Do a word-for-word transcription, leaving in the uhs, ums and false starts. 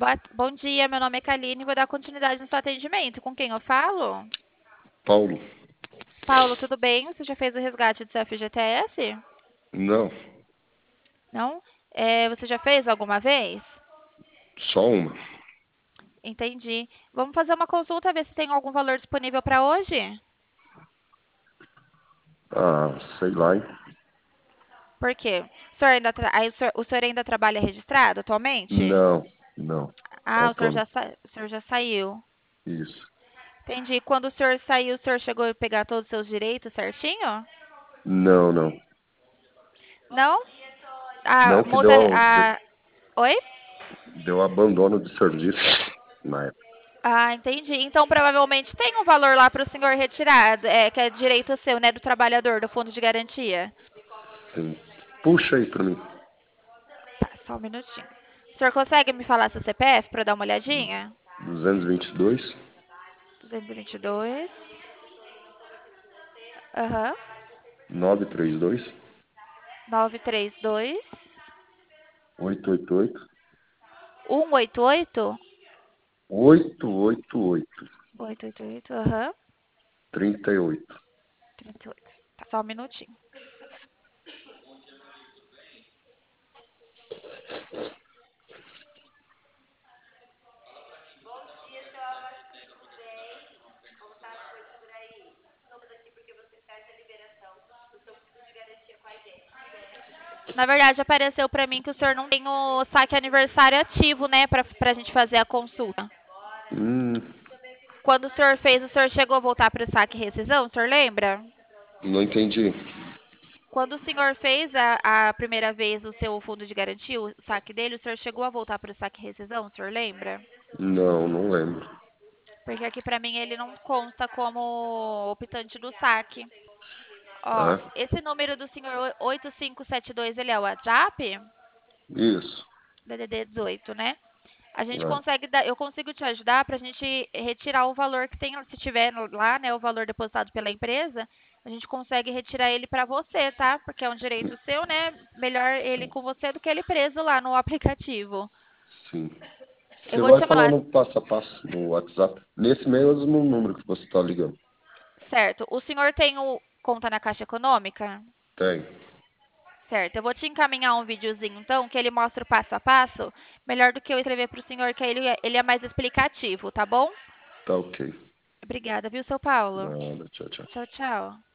Boa- Bom dia, meu nome é Kaline, vou dar continuidade no seu atendimento. Com quem eu falo? Paulo, Paulo, tudo bem? Você já fez o resgate do seu F G T S? não, Não? É, você já fez alguma vez? só uma. Entendi. Vamos fazer uma consulta, ver se tem algum valor disponível para hoje? Ah, sei lá, hein? Por quê? O senhor ainda, tra- aí o senhor, o senhor ainda trabalha registrado atualmente? Não, não, Ah, o senhor autônomo, já, sa- o senhor já saiu. isso. Entendi. Quando o senhor saiu, o senhor chegou a pegar todos os seus direitos certinho? Não, não. Não? A Não que multa. deu, de- A... Oi? deu abandono de serviço na época. Ah, entendi. Então, provavelmente tem um valor lá para o senhor retirar, é, que é direito seu, né, do trabalhador, do fundo de garantia. Sim. Puxa aí pra mim. Tá, só um minutinho. O senhor consegue me falar seu C P F para dar uma olhadinha? duzentos e vinte e dois, duzentos e vinte e dois. Aham. novecentos e trinta e dois, novecentos e trinta e dois. oitocentos e oitenta e oito, cento e oitenta e oito. oitocentos e oitenta e oito, oitocentos e oitenta e oito. Aham. trinta e oito. trinta e oito. Tá, só um minutinho. Na verdade, apareceu para mim que o senhor não tem o saque aniversário ativo, né, para a gente fazer a consulta. Hum, Quando o senhor fez, o senhor chegou a voltar para o saque e rescisão, o senhor lembra? não entendi. Quando o senhor fez a, a primeira vez o seu fundo de garantia, o saque dele, o senhor chegou a voltar para o saque e rescisão, o senhor lembra? Não, não lembro. Porque aqui para mim ele não consta como optante do saque. Ó, Ah, esse número do senhor oito cinco sete dois, ele é o WhatsApp? isso. D D D dezoito, né? A gente Ah, consegue dar, eu consigo te ajudar para a gente retirar o valor que tem, se tiver lá, né, o valor depositado pela empresa, a gente consegue retirar ele para você, tá? Porque é um direito seu, né? Melhor ele com você do que ele preso lá no aplicativo. sim. Eu Você vou te vai chamar lá, falando passo a passo no WhatsApp, nesse mesmo número que você está ligando. certo? O senhor tem o conta na Caixa Econômica? Tem. Certo. Eu vou te encaminhar um videozinho, então, que ele mostra o passo a passo, melhor do que eu escrever para o senhor, que ele, é- ele é mais explicativo, tá bom? Tá ok. Obrigada, viu, seu Paulo? Nada, tchau, tchau. Tchau, tchau.